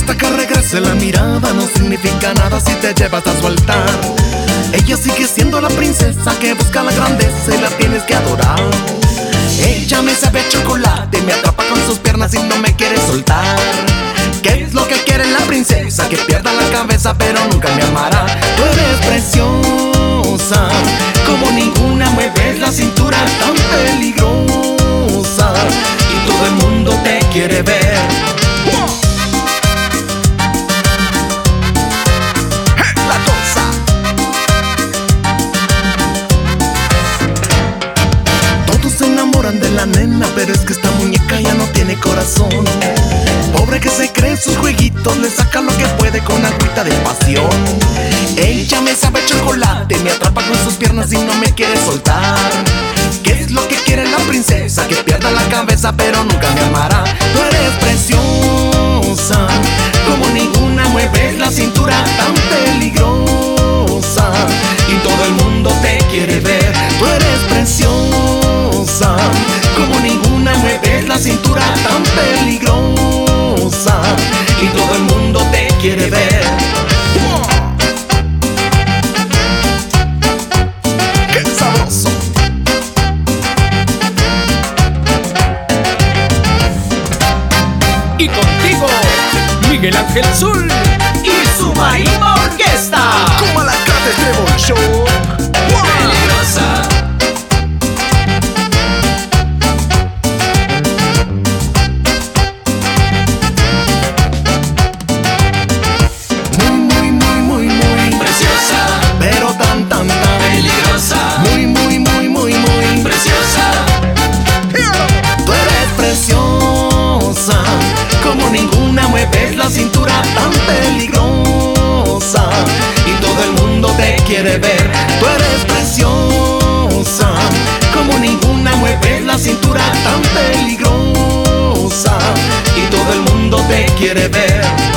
Hasta que regrese la mirada no significa nada si te llevas a su altar. Ella sigue siendo la princesa que busca la grandeza y la tienes que adorar. Ella me sabe a chocolate, me atrapa con sus piernas y no me quiere soltar. ¿Qué es lo que quiere la princesa? Que pierda la cabeza pero nunca me amará. Tú eres preciosa, como ninguna, mueves la cintura tan peligrosa y todo el mundo te quiere ver. La cosa. Todos se enamoran de la nena, pero es que esta muñeca ya no tiene corazón. Pobre que se cree en sus jueguitos, le saca lo que puede con agüita de pasión. Ella me sabe chocolate, me atrapa con sus piernas y no me quiere soltar. ¿Qué es lo que quiere la princesa? Que pierda la cabeza pero nunca me amará. Tú eres preciosa, como ninguna, mueves la cintura tan peligrosa y todo el mundo te quiere ver. Tú eres preciosa, como ninguna, mueves la cintura tan peligrosa y todo el mundo te quiere ver. ¡Qué sabroso! Y contigo, Miguel Ángel Azul y su marimba orquesta. ¡Como la Cate Treble Show! Peligrosa. Muy Preciosa. pero tan Peligrosa. muy Preciosa. Tú eres preciosa, como ninguna, mueves la cintura tan peligrosa y todo el mundo te quiere ver. Tú eres preciosa, como ninguna, mueves la cintura tan peligrosa y todo el mundo te quiere ver.